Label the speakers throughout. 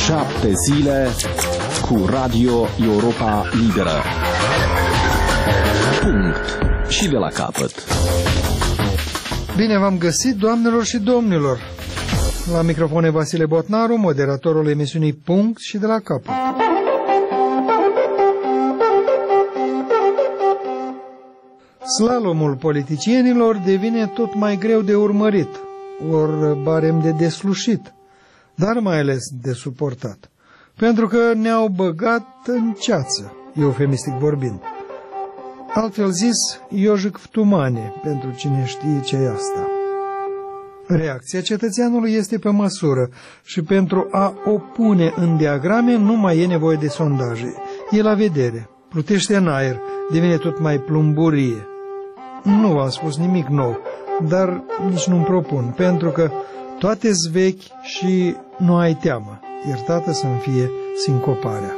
Speaker 1: 7 zile cu Radio Europa Liberă. Punct. Și de la capăt.
Speaker 2: Bine v-am găsit, doamnelor și domnilor. La microfon Vasile Botnaru, moderatorul emisiunii Punct și de la capăt. Slalomul politicienilor devine tot mai greu de urmărit, ori barem de deslușit, dar mai ales de suportat, pentru că ne-au băgat în ceață, eufemistic vorbind. Altfel zis, iojic vtumane, pentru cine știe ce e asta. Reacția cetățeanului este pe măsură și pentru a o pune în diagrame nu mai e nevoie de sondaje. E la vedere, plutește în aer, devine tot mai plumburie. Nu v-am spus nimic nou, dar nici nu-mi propun, pentru că toate-s vechi și nu ai teamă, iertată să-mi fie sincoparea.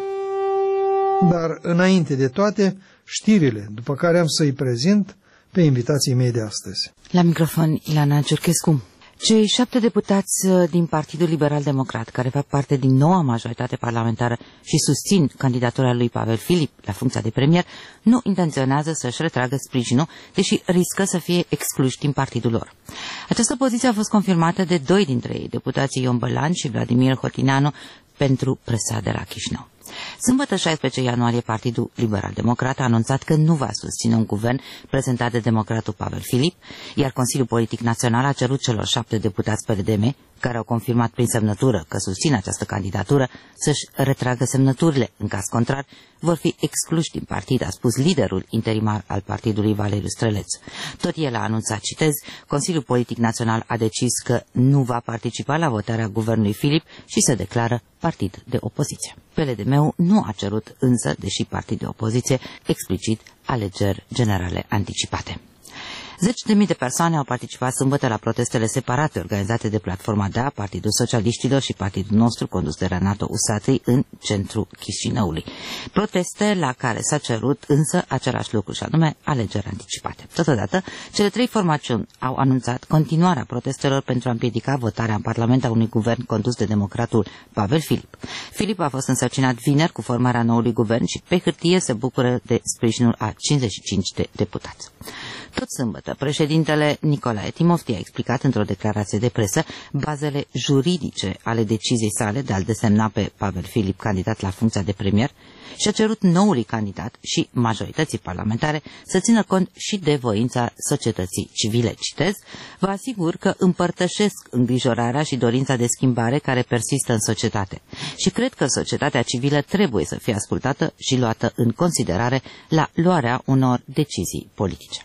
Speaker 2: Dar înainte de toate, știrile, după care am să-i prezint pe invitații mei de astăzi.
Speaker 3: La microfon, Ilana Ciurchescu. Cei 7 deputați din Partidul Liberal Democrat, care fac parte din noua majoritate parlamentară și susțin candidatura lui Pavel Filip la funcția de premier, nu intenționează să-și retragă sprijinul, deși riscă să fie excluși din partidul lor. Această poziție a fost confirmată de 2 dintre ei, deputații Ion Bălan și Vladimir Hotineanu, pentru presa de la Chișinău. Sâmbătă 16 ianuarie, Partidul Liberal Democrat a anunțat că nu va susține un guvern prezentat de democratul Pavel Filip, iar Consiliul Politic Național a cerut celor 7 deputați PDM, care au confirmat prin semnătură că susțin această candidatură, să-și retragă semnăturile. În caz contrar, vor fi excluși din partid, a spus liderul interimar al partidului, Valeriu Străleț. Tot el a anunțat, citez, Consiliul Politic Național a decis că nu va participa la votarea guvernului Filip și se declară partid de opoziție. PLDM-ul nu a cerut însă, deși partid de opoziție, explicit alegeri generale anticipate. 10.000 de persoane au participat sâmbătă la protestele separate organizate de Platforma DA, Partidul Socialiștilor și Partidul Nostru, condus de Renato Usatăi, în centrul Chișinăului. Proteste la care s-a cerut însă același lucru, și anume alegeri anticipate. Totodată, cele 3 formațiuni au anunțat continuarea protestelor pentru a împiedica votarea în Parlament a unui guvern condus de democratul Pavel Filip. Filip a fost însărcinat vineri cu formarea noului guvern și pe hârtie se bucură de sprijinul a 55 de deputați. Tot sâmbătă, președintele Nicolae Timofti a explicat într-o declarație de presă bazele juridice ale deciziei sale de a-l desemna pe Pavel Filip candidat la funcția de premier și a cerut noului candidat și majorității parlamentare să țină cont și de voința societății civile. Citez, vă asigur că împărtășesc îngrijorarea și dorința de schimbare care persistă în societate și cred că societatea civilă trebuie să fie ascultată și luată în considerare la luarea unor decizii politice.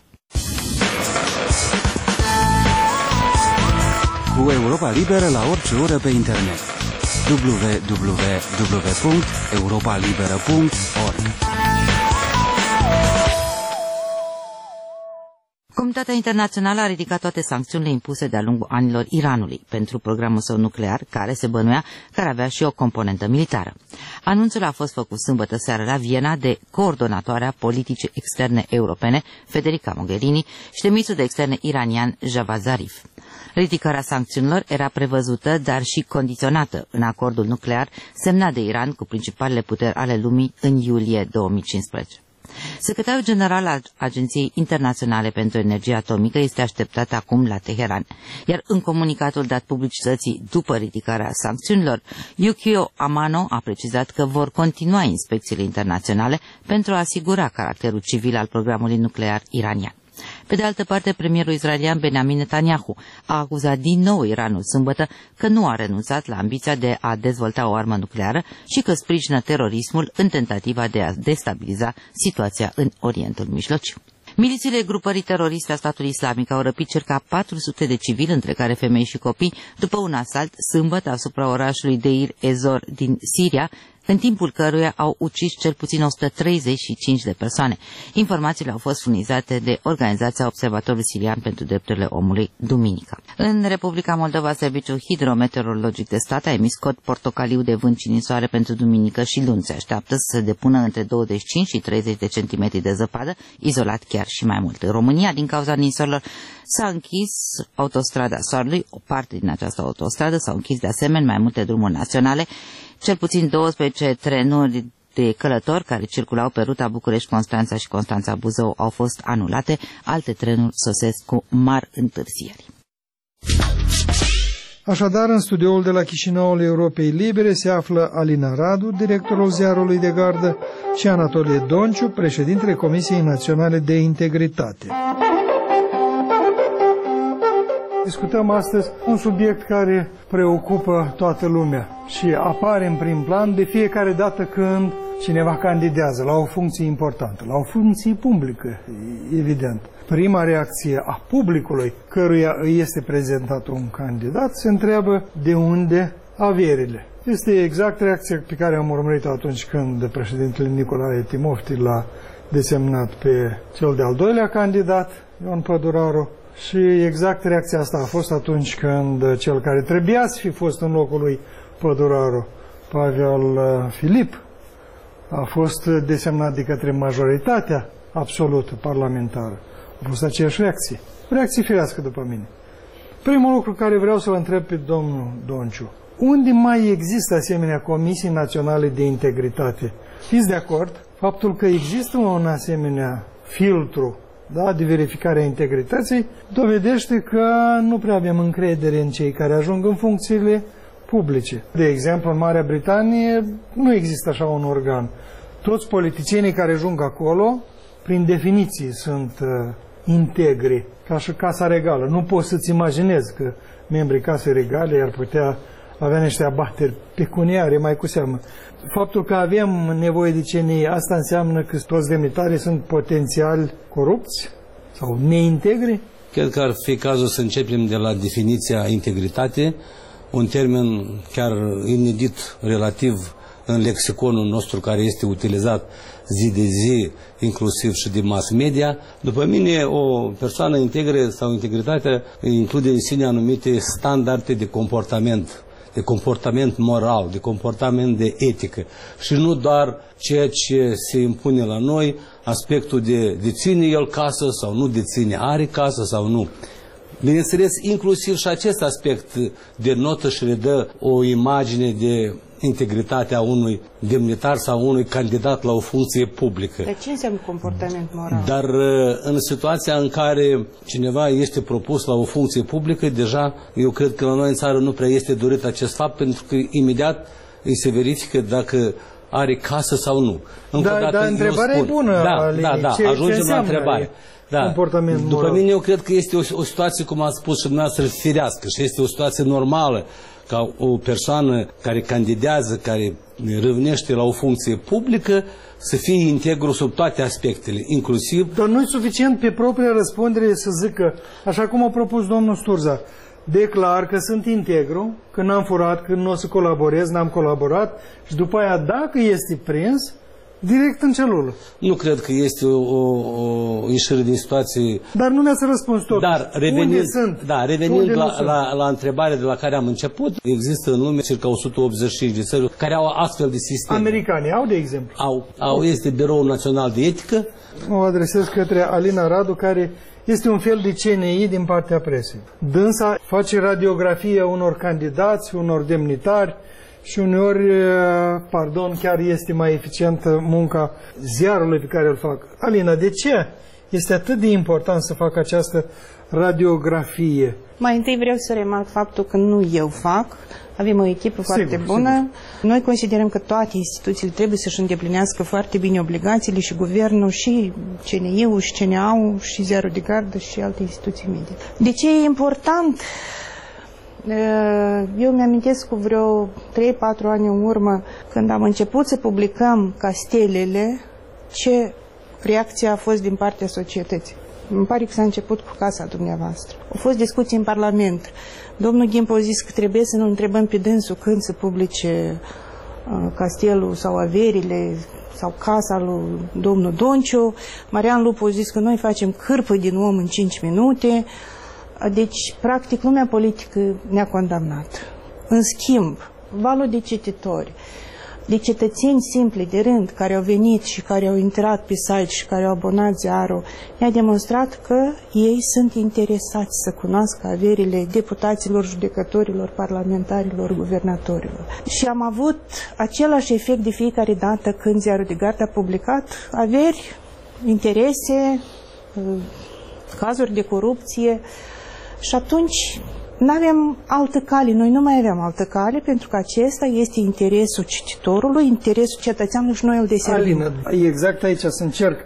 Speaker 4: Cu Europa Liberă la orice oră pe internet. www.europalibera.org.
Speaker 3: Comunitatea internațională a ridicat toate sancțiunile impuse de-a lungul anilor Iranului pentru programul său nuclear, care se bănuia că ar avea și o componentă militară. Anunțul a fost făcut sâmbătă seară la Viena de coordonatoarea politicii externe europene, Federica Mogherini, și de ministrul de externe iranian, Javad Zarif. Ridicarea sancțiunilor era prevăzută, dar și condiționată în acordul nuclear semnat de Iran cu principalele puteri ale lumii în iulie 2015. Secretarul general al Agenției Internaționale pentru Energie Atomică este așteptat acum la Teheran, iar în comunicatul dat publicității după ridicarea sancțiunilor, Yukio Amano a precizat că vor continua inspecțiile internaționale pentru a asigura caracterul civil al programului nuclear iranian. Pe de altă parte, premierul israelian Benjamin Netanyahu a acuzat din nou Iranul sâmbătă că nu a renunțat la ambiția de a dezvolta o armă nucleară și că sprijină terorismul în tentativa de a destabiliza situația în Orientul Mijlociu. Milițiile grupării teroriste a statului islamic au răpit circa 400 de civili, între care femei și copii, după un asalt sâmbătă asupra orașului Deir ez-Zor din Siria, în timpul căruia au ucis cel puțin 135 de persoane. Informațiile au fost furnizate de Organizația Observatorului Sirian pentru Drepturile Omului duminică. În Republica Moldova, Serviciul Hidrometeorologic de Stat a emis cod portocaliu de vânt și ninsoare pentru duminică și luni. Se așteaptă să se depună între 25 și 30 de centimetri de zăpadă, izolat chiar și mai mult. În România, din cauza ninsoarelor, s-a închis autostrada Soarelui, o parte din această autostradă, s-au închis de asemenea mai multe drumuri naționale, Cel puțin 12 trenuri de călători care circulau pe ruta București-Constanța și Constanța-Buzău au fost anulate, alte trenuri sosesc cu mari întârzieri.
Speaker 2: Așadar, în studioul de la Chișinăul Europei Libere se află Alina Radu, directorul ziarului de gardă, și Anatolie Donciu, președintele Comisiei Naționale de Integritate. Discutăm astăzi un subiect care preocupă toată lumea și apare în prim plan de fiecare dată când cineva candidează la o funcție importantă, la o funcție publică, evident. Prima reacție a publicului căruia îi este prezentat un candidat se întreabă de unde averile. Este exact reacția pe care am urmărit-o atunci când președintele Nicolae Timofti l-a desemnat pe cel de-al doilea candidat, Ion Păduraru, și exact reacția asta a fost atunci când cel care trebuia să fi fost în locul lui Păduraru, Pavel Filip, a fost desemnat de către majoritatea absolută parlamentară. A fost aceeași reacție. Reacție firească după mine. Primul lucru care vreau să-l întreb pe domnul Donciu. Unde mai există asemenea Comisii Naționale de Integritate? Fiți de acord? Faptul că există un asemenea filtru, da, de verificare a integrității dovedește că nu prea avem încredere în cei care ajung în funcțiile publice. De exemplu, în Marea Britanie nu există așa un organ. Toți politicienii care ajung acolo, prin definiție, sunt integri, ca și Casa Regală. Nu poți să-ți imaginezi că membrii Casei Regale ar putea avea niște abateri pecuniare, mai cu seamă. Faptul că avem nevoie de CNI, asta înseamnă că toți demnitarii sunt potențiali corupți sau neintegri?
Speaker 5: Cred că ar fi cazul să începem de la definiția integritate, un termen chiar inedit relativ în lexiconul nostru care este utilizat zi de zi, inclusiv și de mass media. După mine, o persoană integră sau integritatea include în sine anumite standarde de comportament moral, de comportament de etică și nu doar ceea ce se impune la noi, aspectul de deține el casă sau nu deține, are casă sau nu. Bineînțeles, inclusiv și acest aspect denotă și redă o imagine de integritatea unui demnitar sau unui candidat la o funcție publică.
Speaker 6: Dar ce înseamnă comportament moral?
Speaker 5: Dar în situația în care cineva este propus la o funcție publică, deja eu cred că la noi în țară nu prea este dorit acest fapt, pentru că imediat îi se verifică dacă are casă sau nu.
Speaker 2: Dar întrebarea e bună.
Speaker 5: Da, ajungem la întrebare. Da. După mine, eu cred că este o situație, cum ați spus și dumneavoastră, firească și este o situație normală ca o persoană care candidează, care râvnește la o funcție publică, să fie integru sub toate aspectele, inclusiv...
Speaker 2: Dar nu e suficient pe propria răspundere să zică, așa cum a propus domnul Sturza, declar că sunt integru, că n-am furat, că nu o să colaborez, n-am colaborat și după aia, dacă este prins, direct în celulă.
Speaker 5: Nu cred că este o ieșire din situație...
Speaker 2: Dar nu ne-ați răspuns tot.
Speaker 5: Dar revenind la întrebarea de la care am început, există în lume circa 185 de țări care au astfel de sisteme.
Speaker 2: Americanii au, de exemplu?
Speaker 5: Este Biroul Național de Etică.
Speaker 2: Mă adresez către Alina Radu, care este un fel de CNI din partea presei. Dânsa face radiografie unor candidați, unor demnitari, și uneori, chiar este mai eficientă munca ziarului pe care îl fac. Alina, de ce este atât de important să fac această radiografie?
Speaker 6: Mai întâi vreau să remarc faptul că nu eu fac, avem o echipă foarte bună. Noi considerăm că toate instituțiile trebuie să-și îndeplinească foarte bine obligațiile, și guvernul, și CNI-ul, și CNA-ul, și ziarul de gardă, și alte instituții media. De ce e important? Eu mi-amintesc cu vreo 3-4 ani în urmă, când am început să publicăm castelele, ce reacție a fost din partea societății. Îmi pare că s-a început cu casa dumneavoastră. Au fost discuții în Parlament. Domnul Ghimpo a zis că trebuie să nu întrebăm pe dânsul când să publice castelul sau averile sau casa lui domnul Donciu. Marian Lupu a zis că noi facem cârpă din om în 5 minute. Deci, practic, lumea politică ne-a condamnat. În schimb, valul de cititori, de cetățeni simpli de rând care au venit și care au intrat pe site și care au abonat ziarul, i-a demonstrat că ei sunt interesați să cunoască averile deputaților, judecătorilor, parlamentarilor, guvernatorilor. Și am avut același efect de fiecare dată când ziarul de gardă a publicat averi, interese, cazuri de corupție și atunci nu avem altă cale, noi nu mai avem altă cale, pentru că acesta este interesul cititorului, interesul cetățeanului și noi îl deservim.
Speaker 2: Alina, exact aici să încerc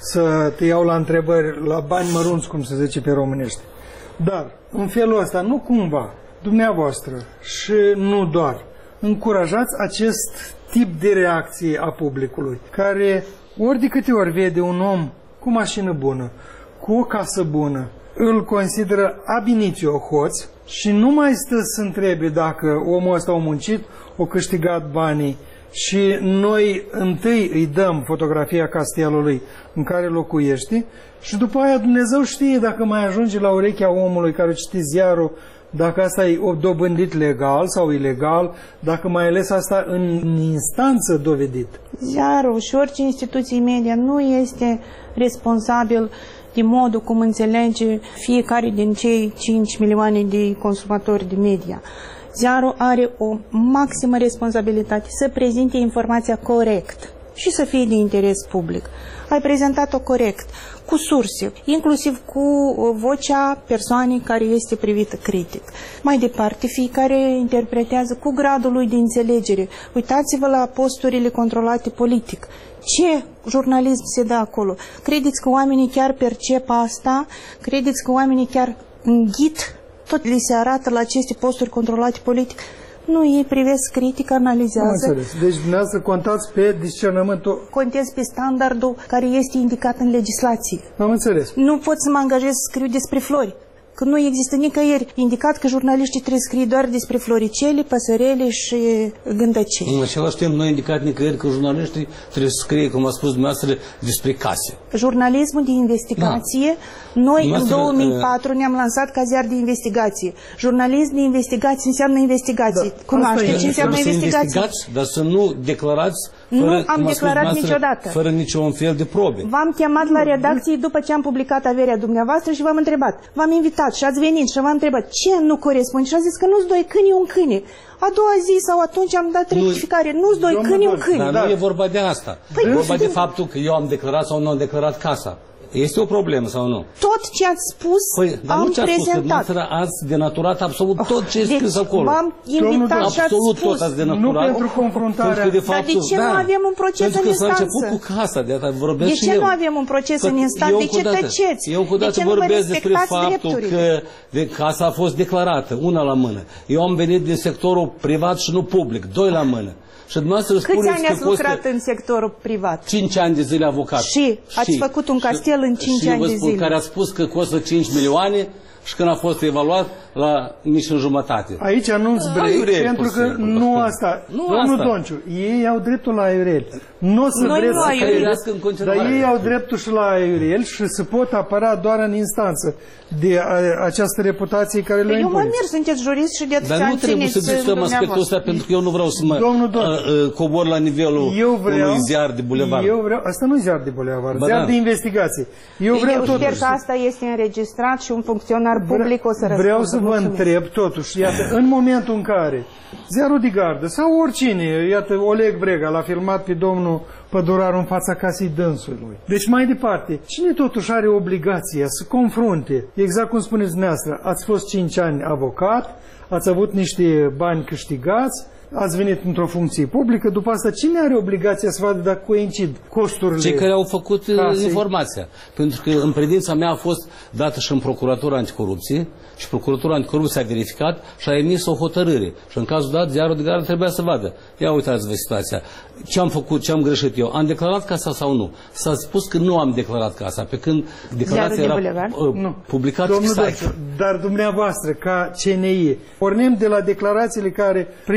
Speaker 2: să te iau la întrebări, la bani mărunți, cum se zice pe românește. Dar, în felul ăsta, nu cumva, dumneavoastră și nu doar, încurajați acest tip de reacție a publicului, care ori de câte ori vede un om cu mașină bună, cu o casă bună, îl consideră ab initio hoț și nu mai stă să întrebe dacă omul ăsta a muncit, a câștigat banii și noi întâi îi dăm fotografia castelului în care locuiește și după aia Dumnezeu știe dacă mai ajunge la urechea omului care citi ziarul, dacă asta e dobândit legal sau ilegal, dacă mai ales asta în instanță dovedit.
Speaker 6: Ziarul și orice instituție media nu este responsabil de modul cum înțelege fiecare din cei 5 milioane de consumatori de media. Ziarul are o maximă responsabilitate să prezinte informația corect și să fie de interes public. Ai prezentat-o corect, cu surse, inclusiv cu vocea persoanei care este privită critic. Mai departe, fiecare interpretează cu gradul lui de înțelegere. Uitați-vă la posturile controlate politic. Ce jurnalism se dă acolo? Credeți că oamenii chiar percep asta? Credeți că oamenii chiar înghit tot li se arată la aceste posturi controlate politic? Nu, ei privesc critic, analizează.
Speaker 2: Deci dumneavoastră contați pe discernământul...
Speaker 6: Contez pe standardul care este indicat în legislație.
Speaker 2: Am înțeles.
Speaker 6: Nu pot să mă angajez să scriu despre flori. Că nu există nicăieri indicat că jurnaliștii trebuie să scrie doar despre floricele, păsărele și gândăcei.
Speaker 5: În același timp, nu a indicat nicăieri că jurnaliștii trebuie să scrie, cum a spus dumneavoastră, despre case.
Speaker 6: Jurnalismul de investigație, noi în 2004 ne-am lansat ca ziar de investigație. Jurnalism de investigație înseamnă investigație. Cunoașteți ce înseamnă investigație?
Speaker 5: Dar să nu declarați fără,
Speaker 6: nu am declarat niciodată.
Speaker 5: Fără niciun fel de probe.
Speaker 6: V-am chemat la redacție după ce am publicat averea dumneavoastră și v-am întrebat. V-am invitat și ați venit și v-am întrebat ce nu corespunde și a zis că nu-s doi câini, un câine. A doua zi sau atunci am dat rectificare. Nu-s doi câini, un câine.
Speaker 5: Dar nu e vorba de asta. E vorba de faptul că eu am declarat sau nu am declarat casa. Este o problemă sau nu?
Speaker 6: Tot ce ați spus am prezentat.
Speaker 5: Dar ați denaturat absolut tot ce e scris acolo.
Speaker 6: V-am invitat și ați
Speaker 5: absolut
Speaker 6: spus.
Speaker 5: Tot ați denaturat.
Speaker 2: Nu pentru confruntarea.
Speaker 6: Dar de ce nu avem un proces în instanță?
Speaker 5: Pentru că s-a început cu casa.
Speaker 6: De ce nu avem un proces în instanță? De ce tăceți?
Speaker 5: Eu încă o dată vorbesc despre faptul că casa a fost declarată, una la mână. Eu am venit din sectorul privat și nu public, doi la mână.
Speaker 6: Câți ani ați lucrat în sectorul privat?
Speaker 5: 5 ani de zile avocat.
Speaker 6: Și ați făcut un castel în 5 ani de zile.
Speaker 5: Care a spus că costă 5 milioane și când a fost evaluat la nici în jumătate.
Speaker 2: Aici nu-ți vrei, pentru că nu asta. Nu, Donciu, ei au dreptul la aiurel. Nu o să vreți să căirească în continuare. Dar ei au dreptul și la aiurel și se pot apăra doar în instanță de această reputație care le impune.
Speaker 6: Eu mă mir, sunteți jurist și de atâția ani.
Speaker 5: Dar nu trebuie să discutăm aspectul ăsta pentru că eu nu vreau să mă cobor la nivelul unui ziar de bulevard.
Speaker 2: Asta nu e ziar de bulevard, ziar de investigație. Eu
Speaker 6: sper că asta este înregistrat și un funcționar public o să răspundă.
Speaker 2: Vreau să vă întreb totuși, iată, în momentul în care ziarul de gardă sau oricine, iată, Oleg Brega l-a filmat pe domnul Păduraru în fața casei dânsului. Deci mai departe, cine totuși are obligația să confrunte, exact cum spuneți dumneavoastră, ați fost 5 ani avocat, ați avut niște bani câștigați, ați venit într-o funcție publică, după asta cine are obligația să vadă dacă coincid costurile?
Speaker 5: Cei care au făcut informația. Pentru că în predința mea a fost dată și în Procuratura Anticorupție și Procuratura Anticorupție a verificat și a emis o hotărâre. Și în cazul dat, ziarul de gardă trebuia să vadă. Ia uitați-vă situația. Ce am făcut, ce am greșit eu? Am declarat casa sau nu? S-a spus că nu am declarat casa, pe când declarația era publicată pe site.
Speaker 2: Dar dumneavoastră, ca CNI, pornim de la declarațiile care, prin lege,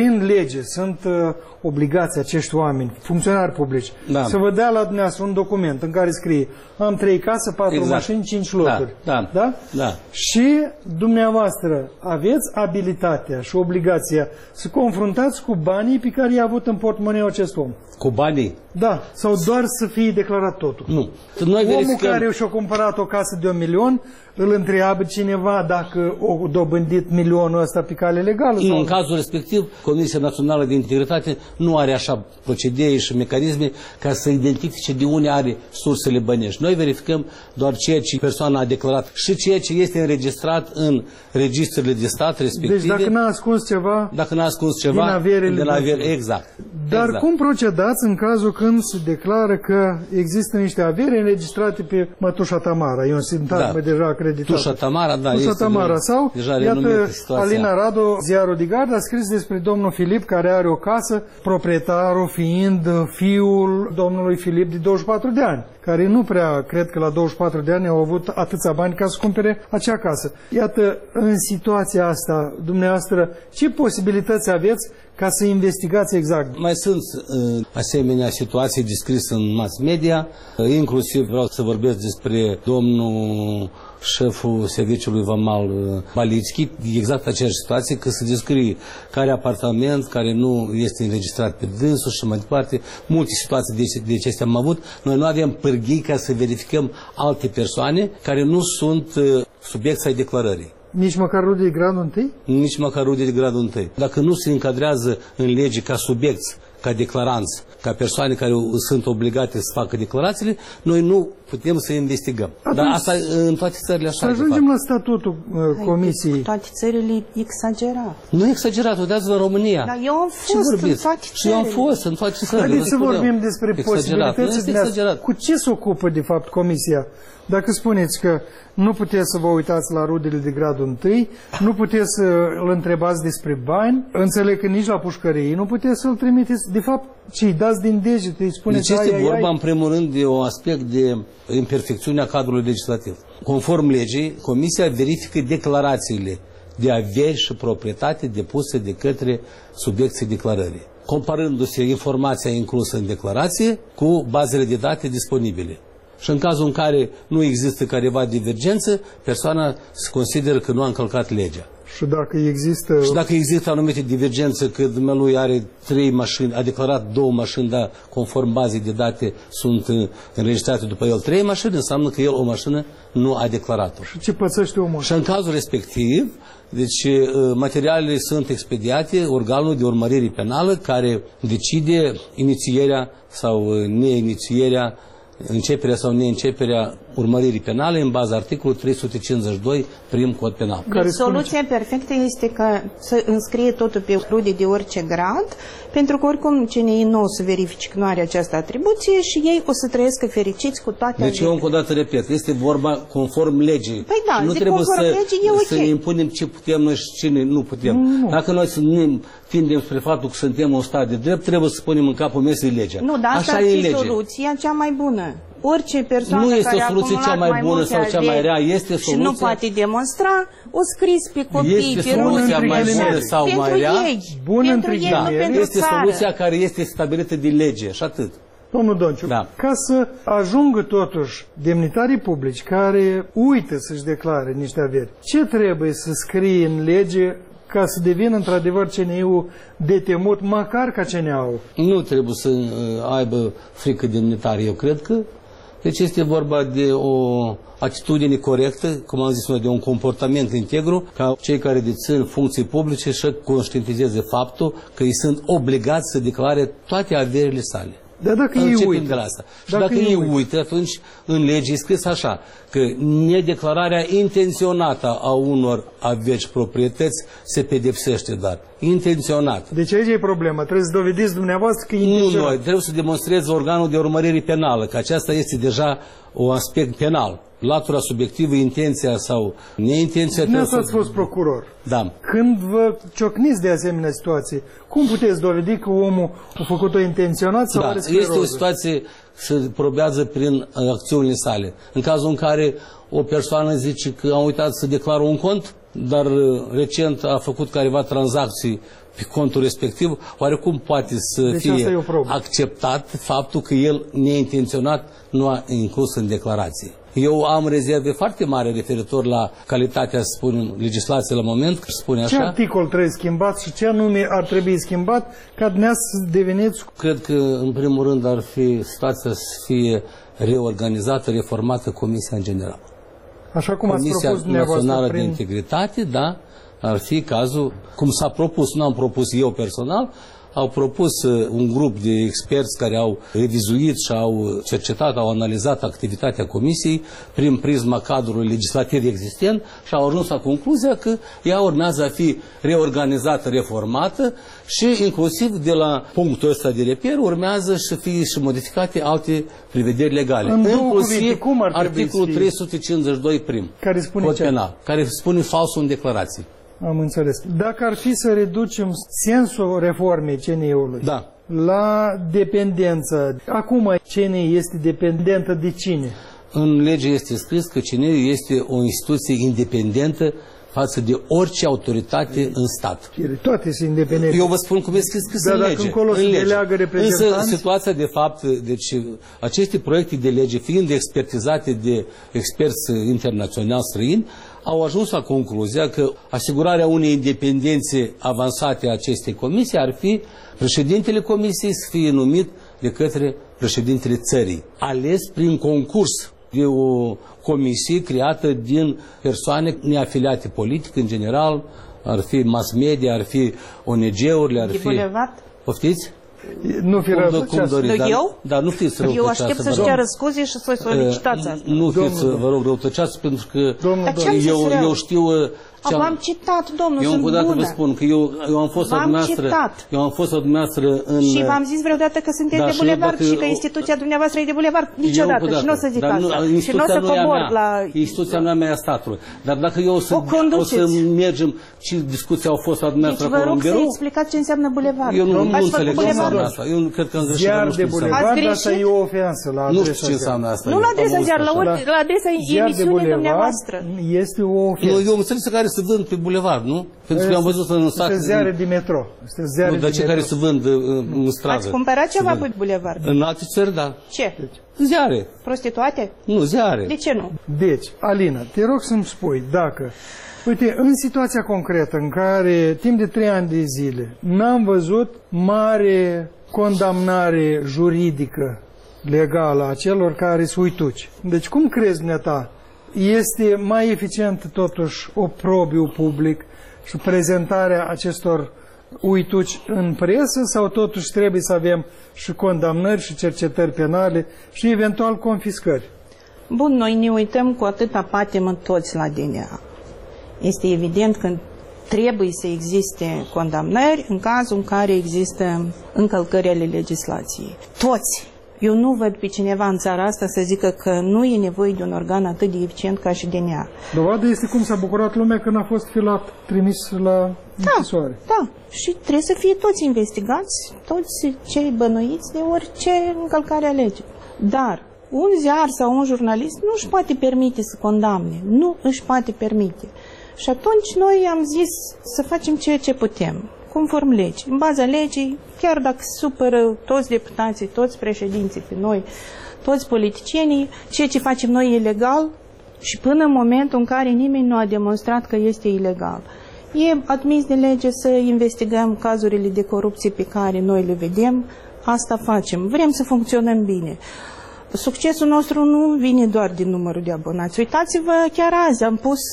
Speaker 2: lege sunt obligați acești oameni, funcționari publici, să vă dea la dumneavoastră un document în care scrie am 3 case, 4 mașini, 5 loturi. Da? Și dumneavoastră aveți abilitatea și obligația să confruntați cu banii pe care i-a avut în portmoneu acest om.
Speaker 5: Cu banii?
Speaker 2: Da, sau doar să fie declarat totul.
Speaker 5: Nu. Noi
Speaker 2: omul care și-a cumpărat o casă de 1 milion, îl întreabă cineva dacă o dobândit milionul ăsta pe cale legală?
Speaker 5: Nu, în cazul respectiv, Comisia Națională de Integritate nu are așa procedee și mecanisme ca să identifice de unde are sursele bănești. Noi verificăm doar ceea ce persoana a declarat și ceea ce este înregistrat în registrele de stat respective.
Speaker 2: Deci dacă n-a ascuns ceva, din averele
Speaker 5: exact.
Speaker 2: Dar cum procedați în cazul când se declară că există niște avere înregistrate pe mătușa Tamara? E un sintagmă deja acreditat.
Speaker 5: Tușa Tamara,
Speaker 2: Tușa Tamara. Sau, iată, Alina Radu, ziarul de gard, a scris despre domnul Filip, care are o casă, proprietarul fiind fiul domnului Filip de 24 de ani, care nu prea cred că la 24 de ani au avut atâția bani ca să cumpere acea casă. Iată, în situația asta, dumneavoastră, ce posibilități aveți ca să investigați exact?
Speaker 5: Mai sunt asemenea situații descrise în mass media, inclusiv vreau să vorbesc despre domnul șeful serviciului vamal Balitski, exact aceeași situație, că se descrie care apartament, care nu este înregistrat pe dânsul și mai departe. Multe situații de acestea am avut. Noi nu avem pârghii ca să verificăm alte persoane care nu sunt subiecți ai declarării.
Speaker 2: Nici măcar rude de gradul 1?
Speaker 5: Nici măcar rude de gradul 1. Dacă nu se încadrează în lege ca subiecți, ca declaranți, ca persoane care sunt obligate să facă declarațiile, noi nu putem să investigăm. Dar asta în toate țările așa.
Speaker 2: Să ajungem la statutul comisiei.
Speaker 6: Toate țările exagerat.
Speaker 5: Nu exagerat, uitați-vă în România.
Speaker 6: Dar eu am fost în toate țările.
Speaker 5: Și eu am fost în toate țările.
Speaker 2: Haideți să vorbim despre posibilitățile. Cu ce se ocupă, de fapt, comisia? Dacă spuneți că nu puteți să vă uitați la rudele de gradul 1, nu puteți să îl întrebați despre bani, înțeleg că nici la pușcărie nu puteți să-l trimiteți, de fapt, ce-i dați din degete, îi spuneți
Speaker 5: deci este vorba, în primul rând, de un aspect de imperfecțiune a cadrului legislativ. Conform legii, Comisia verifică declarațiile de averi și proprietate depuse de către subiecții declarării, comparându-se informația inclusă în declarație cu bazele de date disponibile. Și în cazul în care nu există careva divergență, persoana se consideră că nu a încălcat legea.
Speaker 2: Și dacă există
Speaker 5: anumite divergențe, că dumnealui are 3 mașini, a declarat 2 mașini, dar conform bazei de date sunt înregistrate după el 3 mașini, înseamnă că el o mașină nu a declarat-o.
Speaker 2: Și ce pățește omul?
Speaker 5: Și în cazul respectiv, deci materialele sunt expediate organul de urmărire penală care decide inițierea sau neinițierea, începerea sau neînceperea urmăririi penale în baza articolului 352 prim cod penal.
Speaker 6: Soluția perfectă este ca să înscrie totul pe rude de orice grad, pentru că oricum CNI nu o să verifice că nu are această atribuție și ei o să trăiască fericiți cu toate.
Speaker 5: Deci eu încă o dată repet, este vorba conform legii.
Speaker 6: Păi da,
Speaker 5: nu trebuie să impunem ce putem noi și ce nu putem. Nu. Dacă noi tindem spre faptul că suntem un stat de drept, trebuie să punem în capul mesei legea.
Speaker 6: Nu, dar asta e soluția cea mai bună. Orice persoană
Speaker 5: nu este
Speaker 6: care
Speaker 5: o soluție cea mai bună sau cea mai rea, este soluția...
Speaker 6: și nu poate demonstra, o scris pe copii,
Speaker 5: este soluția mai bună sau mai rea?
Speaker 2: Bună
Speaker 6: pentru ei, nu pentru
Speaker 5: este
Speaker 6: țară.
Speaker 5: soluția care este stabilită de lege și atât.
Speaker 2: Domnul Donciu, ca să ajungă totuși demnitarii publici care uită să-și declare niște averi, ce trebuie să scrie în lege ca să devină într-adevăr CNI-ul de temut, măcar ca CNA-ul?
Speaker 5: Nu trebuie să aibă frică demnitarii, eu cred că. Deci este vorba de o atitudine corectă, cum am zis noi, de un comportament integru, ca cei care dețin funcții publice să conștientizeze faptul că ei sunt obligați să declare toate averile sale.
Speaker 2: Dar dacă ei uită,
Speaker 5: de la asta. Și dacă ei uită, atunci în lege e scris așa, că nedeclararea intenționată a unor averi și proprietăți se pedepsește, dar intenționat.
Speaker 2: Deci aici e problema, trebuie să dovediți dumneavoastră că e intenționat.
Speaker 5: Nu noi, trebuie să demonstreze organul de urmărire penală, că aceasta este deja un aspect penal. Latura subiectivă, intenția sau neintenția...
Speaker 2: Dumneavoastră ați fost procuror.
Speaker 5: Da.
Speaker 2: Când vă ciocniți de asemenea situații, cum puteți dovedi că omul a făcut-o intenționat sau are scleroză?
Speaker 5: Este o situație, se probează prin acțiunile sale. În cazul în care o persoană zice că a uitat să declară un cont, dar recent a făcut careva tranzacții pe contul respectiv, oarecum poate să fie acceptat faptul că el neintenționat nu a inclus în declarație. Eu am rezerve foarte mari referitor la calitatea, să spunem, legislației la moment, că spune așa.
Speaker 2: Ce articol trebuie schimbat și ce anume ar trebui schimbat ca dumneavoastră să deveniți?
Speaker 5: Cred că, în primul rând, ar fi situația să fie reorganizată, reformată Comisia în general.
Speaker 2: Așa cum ați propus dumneavoastră
Speaker 5: Națională de Integritate, da, ar fi cazul, cum s-a propus, nu am propus eu personal, au propus un grup de experți care au revizuit și au cercetat, au analizat activitatea Comisiei prin prisma cadrului legislativ existent și au ajuns la concluzia că ea urmează a fi reorganizată, reformată și inclusiv de la punctul ăsta de reper urmează să fie și modificate alte prevederi legale. Inclusiv articolul 352 prim,
Speaker 2: care spune
Speaker 5: cod penal, care spune falsul în declarații.
Speaker 2: Am înțeles. Dacă ar fi să reducem sensul reformei CNI-ului la dependență, acum CNI este dependentă de cine?
Speaker 5: În lege este scris că CNI este o instituție independentă față de orice autoritate în stat.
Speaker 2: Toate sunt independente.
Speaker 5: Eu vă spun cum este scris în lege. Însă situația de fapt, deci aceste proiecte de lege, fiind expertizate de experți internaționali străini, au ajuns la concluzia că asigurarea unei independențe avansate a acestei comisii ar fi președintele comisiei să fie numit de către președintele țării, ales prin concurs de o comisie creată din persoane neafiliate politic, în general, ar fi mass media, ar fi ONG-urile, ar fi... Poftiți?
Speaker 2: Nu fi răutăceață.
Speaker 3: Eu?
Speaker 5: Da, nu fiți răutăceață.
Speaker 3: Eu aștept să-și ceară scuze și să solicitați asta.
Speaker 5: Nu fiți, vă rog, răutăceață, pentru că eu știu...
Speaker 6: V-am citat, domnul, sunt bună.
Speaker 5: Eu încă vă spun că eu am fost la dumneavoastră în...
Speaker 6: Și v-am zis vreodată că sunteți de bulevard și că instituția dumneavoastră e de bulevard niciodată și nu o să zic asta. Și nu o să cobor la...
Speaker 5: Instituția nu e a mea, a statului. Dar dacă eu o să mergem ce discuții au fost la dumneavoastră
Speaker 6: acolo în birou... Deci vă rog să explicați ce înseamnă bulevard.
Speaker 5: Eu nu înțeleg ce înseamnă asta. Eu cred că am greșit.
Speaker 2: Ziar de bulevard, asta e o ofensă la adresa.
Speaker 5: Nu știu ce înseamnă asta.
Speaker 6: Nu la adresa ziar, la adresa emisiunii dumneavoastră.
Speaker 2: Este o ofensă.
Speaker 5: Eu înțeleg care se vând pe bulevard, nu? Pentru că am văzut în stat...
Speaker 2: Este ziare de metro.
Speaker 5: Dar ce care se vând în stradă?
Speaker 6: Ați cumpărat ceva pe bulevard?
Speaker 5: În alte țări, da.
Speaker 6: Ce?
Speaker 5: Ziare.
Speaker 6: Prostituate?
Speaker 5: Nu, ziare.
Speaker 6: De ce nu?
Speaker 2: Deci, Alina, te rog să-mi spui dacă... Uite, în situația concretă în care timp de 3 ani de zile n-am văzut mare condamnare juridică legală a celor care sunt uituci. Deci cum crezi, dumneata, este mai eficient totuși oprobiul public și prezentarea acestor uituci în presă sau totuși trebuie să avem și condamnări și cercetări penale și eventual confiscări?
Speaker 6: Bun, noi ne uităm cu atâta patimă toți la DNA. Este evident că trebuie să existe condamnări în cazul în care există încălcări ale legislației. Toți. Eu nu văd pe cineva în țara asta să zică că nu e nevoie de un organ atât de eficient ca și DNA.
Speaker 2: Dovadă este cum s-a bucurat lumea când a fost filat, trimis la închisoare.
Speaker 6: Da, și trebuie să fie toți investigați, toți cei bănuiți de orice încălcare a legii. Dar un ziar sau un jurnalist nu își poate permite să condamne, nu își poate permite. Și atunci noi am zis să facem ceea ce putem, conform legii. În baza legii, chiar dacă supără toți deputații, toți președinții pe noi, toți politicienii, ceea ce facem noi e ilegal și până în momentul în care nimeni nu a demonstrat că este ilegal. E admis de lege să investigăm cazurile de corupție pe care noi le vedem, asta facem. Vrem să funcționăm bine. Succesul nostru nu vine doar din numărul de abonați. Uitați-vă, chiar azi am pus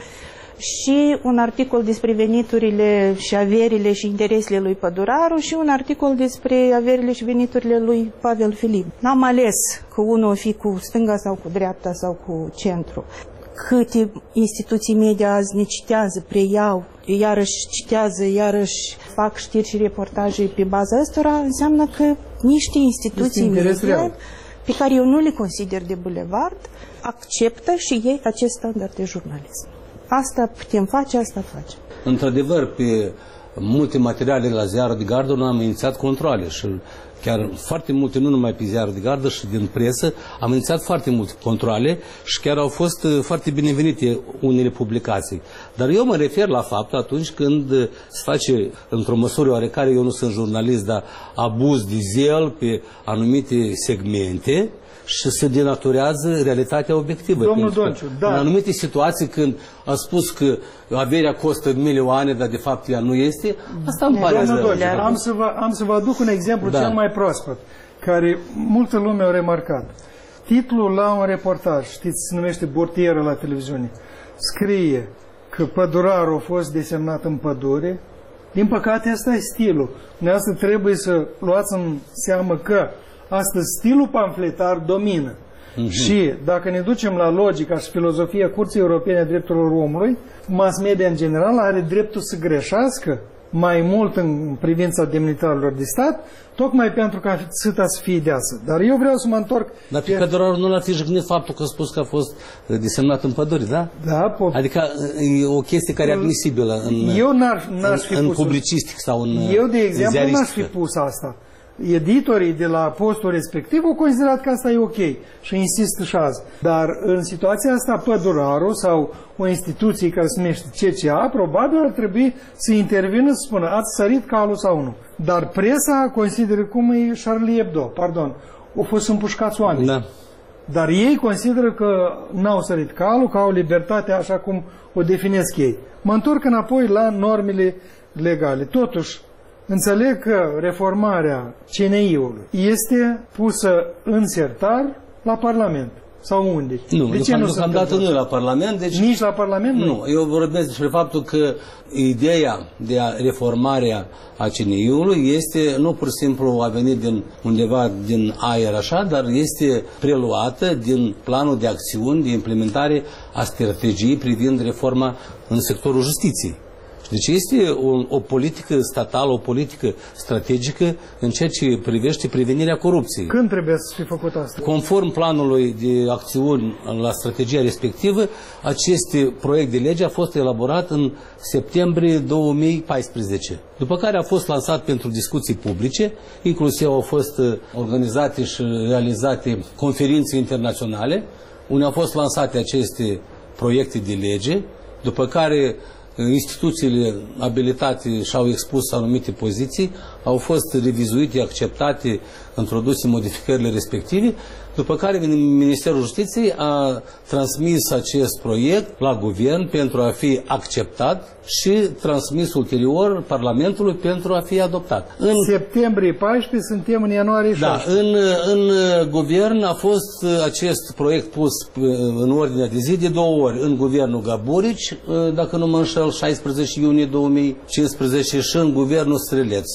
Speaker 6: și un articol despre veniturile și averile și interesele lui Păduraru și un articol despre averile și veniturile lui Pavel Filip. N-am ales că unul o fi cu stânga sau cu dreapta sau cu centru. Câte instituții media azi ne citează, preiau, iarăși citează, iarăși fac știri și reportaje pe baza ăstora, înseamnă că niște instituții media, pe care eu nu le consider de bulevard, acceptă și ei acest standard de jurnalism. Asta putem face, asta facem.
Speaker 5: Într-adevăr, pe multe materiale la ziarul de gardă, noi am inițiat controale și chiar foarte multe, nu numai pe ziarul de gardă și din presă, am inițiat foarte multe controale și chiar au fost foarte binevenite unele publicații. Dar eu mă refer la faptul atunci când se face, într-o măsură oarecare, eu nu sunt jurnalist, dar abuz de zel pe anumite segmente și se denaturează realitatea obiectivă.
Speaker 2: Domnul Donciu, da.
Speaker 5: În anumite situații când a spus că averea costă milioane, dar de fapt ea nu este, asta îmi pare
Speaker 2: Domnul
Speaker 5: rău.
Speaker 2: Donciu, am să vă aduc un exemplu cel mai proaspăt, care multă lume a remarcat. Titlul la un reportaj, știți, se numește Bortieră la televiziune, scrie că pădurarul a fost desemnat în pădure. Din păcate, asta e stilul. Dumneavoastră trebuie să luați în seamă că astăzi stilul pamfletar domină. Și dacă ne ducem la logica și filozofia Curții Europene a Drepturilor Omului, mass media în general are dreptul să greșească mai mult în privința demnitarilor de stat, tocmai pentru ca țâta să fie deasă. Dar eu vreau să mă întorc...
Speaker 5: Dar pe pădurarul nu l-a fi jignit faptul că a spus că a fost desemnat în păduri, da?
Speaker 2: Da,
Speaker 5: adică e o chestie care e admisibilă în publicistic sau în
Speaker 2: eu, de exemplu, n-aș fi pus asta. Editorii de la postul respectiv au considerat că asta e ok și insistă și azi. Dar în situația asta pădurarul sau o instituție care se numește CCA probabil ar trebui să intervină să spună ați sărit calul sau nu. Dar presa consideră cum e Charlie Hebdo, pardon, au fost împușcați oameni.
Speaker 5: Da.
Speaker 2: Dar ei consideră că n-au sărit calul, că au libertatea așa cum o definesc ei. Mă întorc înapoi la normele legale. Totuși, înțeleg că reformarea CNI-ului este pusă în sertar la Parlament. Sau unde?
Speaker 5: Nu, deocamdată nu la Parlament. Deci,
Speaker 2: nici la Parlament nu?
Speaker 5: Nu, eu vorbesc despre faptul că ideea de reformarea a CNI-ului este nu pur și simplu a venit din undeva din aer așa, dar este preluată din planul de acțiuni de implementare a strategiei privind reforma în sectorul justiției. Deci este o politică statală, o politică strategică în ceea ce privește prevenirea corupției.
Speaker 2: Când trebuie să fie făcut asta?
Speaker 5: Conform planului de acțiuni la strategia respectivă, acest proiect de lege a fost elaborat în septembrie 2014, după care a fost lansat pentru discuții publice, inclusiv au fost organizate și realizate conferințe internaționale, unde au fost lansate aceste proiecte de lege, după care instituțiile abilitate și-au expus anumite poziții, au fost revizuite, acceptate, introduse modificările respective, după care Ministerul Justiției a transmis acest proiect la guvern pentru a fi acceptat și transmis ulterior Parlamentului pentru a fi adoptat.
Speaker 2: În septembrie 14, suntem în ianuarie 16.
Speaker 5: Da, în guvern a fost acest proiect pus în ordinea de zi de 2 ori. În guvernul Gaburici, dacă nu mă înșel, 16 iunie 2015 și în guvernul Streleț,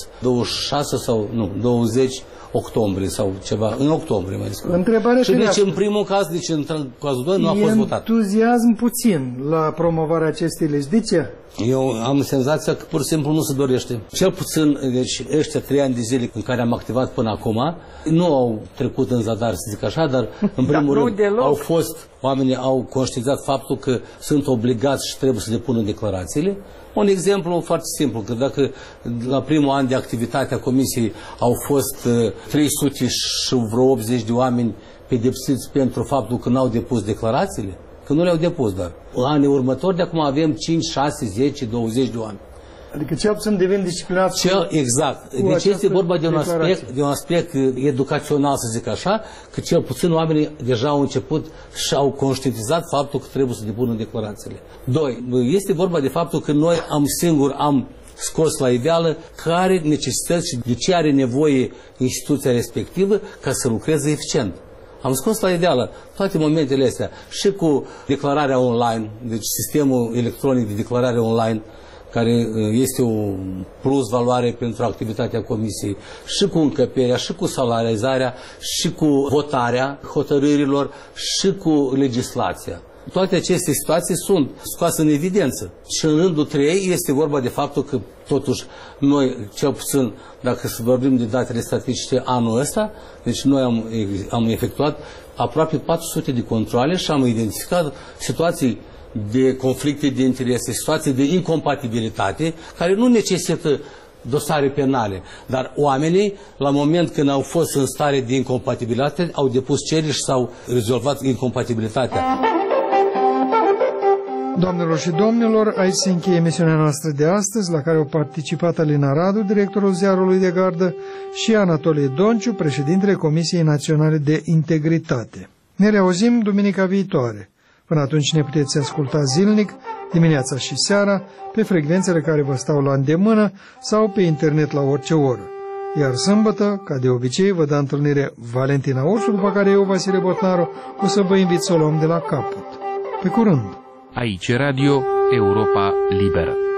Speaker 5: 26 sau nu, 20 octombrie sau ceva, în octombrie mai scurt.
Speaker 2: Întrebarea
Speaker 5: și deci în primul caz, deci în cazul 2 nu a fost votat.
Speaker 2: Entuziasm puțin la promovarea acestei legi. De ce?
Speaker 5: Eu am senzația că pur și simplu nu se dorește. Cel puțin, deci ăștia 3 ani de zile în care am activat până acum, nu au trecut în zadar, să zic așa, dar în primul rând au fost, oamenii au conștientizat faptul că sunt obligați și trebuie să depună declarațiile. Un exemplu foarte simplu, că dacă la primul an de activitate a Comisiei au fost 300 și vreo 80 de oameni pedepsiți pentru faptul că n-au depus declarațiile, că nu le-au depus, dar în anii următori de acum avem 5, 6, 10, 20 de oameni.
Speaker 2: Adică cel puțin devin disciplinați.
Speaker 5: Exact. Deci este vorba de un aspect educațional, să zic așa, că cel puțin oamenii deja au început și au conștientizat faptul că trebuie să depună declarațiile. 2. Este vorba de faptul că noi am scos la iveală care necesități și de ce are nevoie instituția respectivă ca să lucreze eficient. Am scos la iveală toate momentele astea și cu declararea online, deci sistemul electronic de declarare online, care este o plus valoare pentru activitatea Comisiei, și cu încăperea, și cu salarizarea, și cu votarea hotărârilor, și cu legislația. Toate aceste situații sunt scoase în evidență. Și în rândul 3 este vorba de faptul că totuși noi, cel puțin dacă să vorbim de datele statistice anul ăsta, deci noi am efectuat aproape 400 de controale și am identificat situații de conflicte de interese, situații de incompatibilitate, care nu necesită dosare penale, dar oamenii, la moment când au fost în stare de incompatibilitate, au depus cereri și s-au rezolvat incompatibilitatea.
Speaker 2: Doamnelor și domnilor, aici se încheie emisiunea noastră de astăzi, la care au participat Alina Radu, directorul Ziarului de Gardă, și Anatolie Donciu, președintele Comisiei Naționale de Integritate. Ne reauzim duminica viitoare. Până atunci ne puteți asculta zilnic, dimineața și seara, pe frecvențele care vă stau la îndemână sau pe internet la orice oră. Iar sâmbătă, ca de obicei, vă dă întâlnire Valentina Orsu, după care eu, Vasile Botnaru, o să vă invit să o luăm de la capăt. Pe curând!
Speaker 1: Aici Radio Europa Liberă.